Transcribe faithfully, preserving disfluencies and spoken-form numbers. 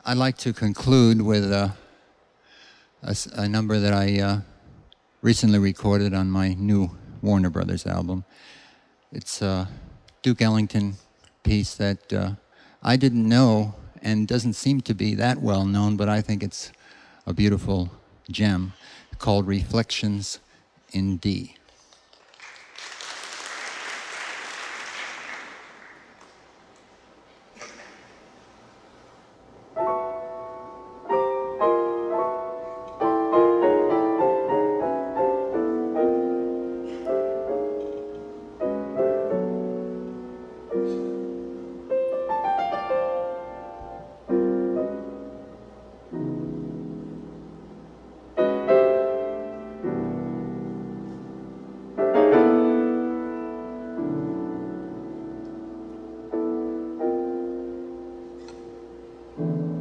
I'd like to conclude with uh, a, s- a number that I uh, recently recorded on my new Warner Brothers album. It's a Duke Ellington piece that uh, I didn't know and doesn't seem to be that well known, but I think it's a beautiful gem called Reflections in D.